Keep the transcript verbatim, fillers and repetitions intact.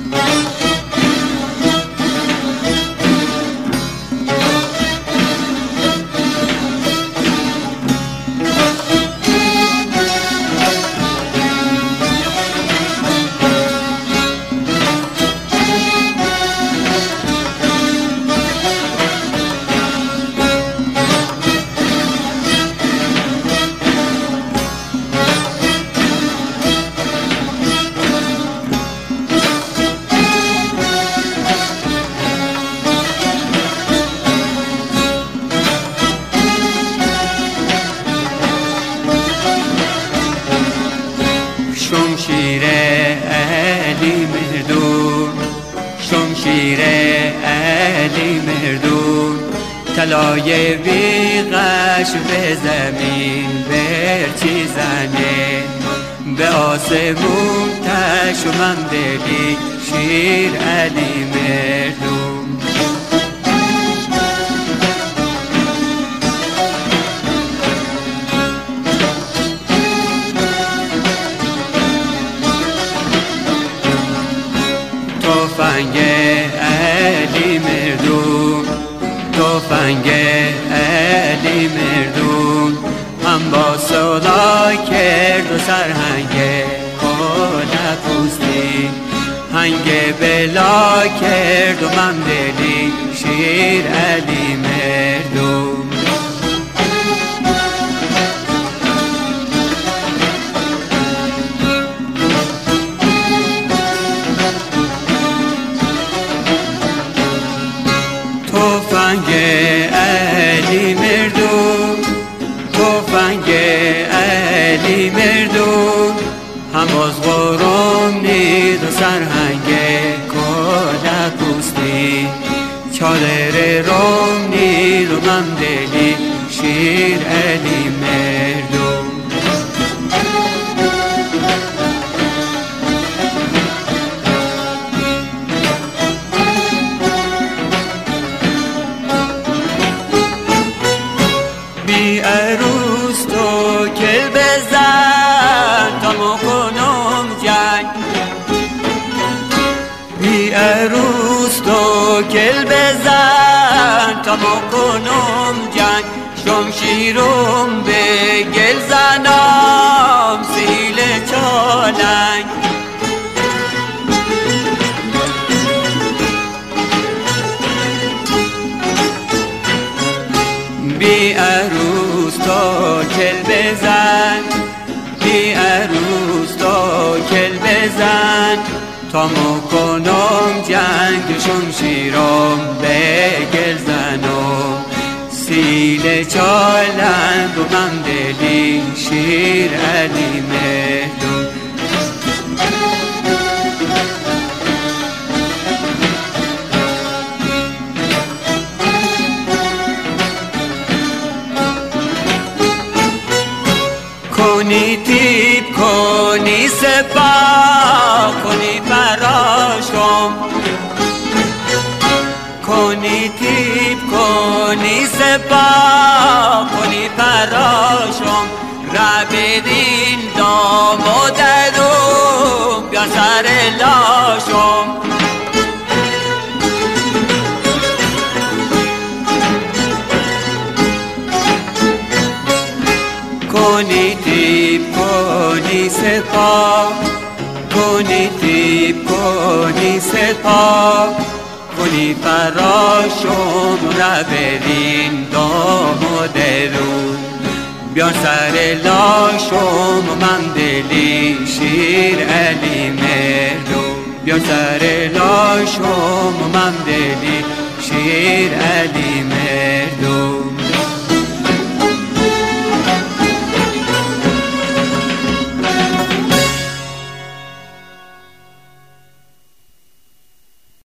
شمشیر علی مردون، شمشیر علی مردون، طلای بیغش به زمین برچی زنه، به آسمون تشمم دلی شیر علی مردون. تفنگ علی مردون، تفنگ علی مردون، هم با صدا کرد و سرهنگ کهنه پوستی، هنگ بلا کرد و من دلی شیر علی مردون. تفنگ علی مردون، تفنگ علی مردون، هم باز قرم نید و سرهنگ کهنه پوستی، چادر روم نید و من دلی شیر علی مردون. بی عروس تو کل بزن تا مکنم جنگ، بی عروس تو کل بزن تا مکنم جنگ، شمشیرم به گل زنم سیل چالنگ. بی عروس تا کل بزن، بی عروس تا کل بزن، تا مکنم جنگ شمشیرم به گل زنم سیل چالنگ و من دلی شیر علی مردون. کنی تیب کنی سپاه کنی فراشم، کنی تیب کنی سپاه کنی فراشم، ربدین دام و درم بیا سر لاشم. کنی تیب کنی سپاه کنی تیب کنی سپاه کنی فراشم، ربرین دام و درون بیار سر لاشم و من دلی شیر علی مردون، بیار سر لاشم و من دلی شیر علی مردون.